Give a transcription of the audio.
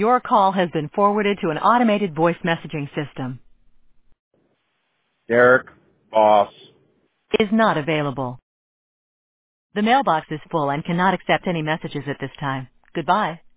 Your call has been forwarded to an automated voice messaging system. Derek, boss. Is not available. The mailbox is full and cannot accept any messages at this time. Goodbye.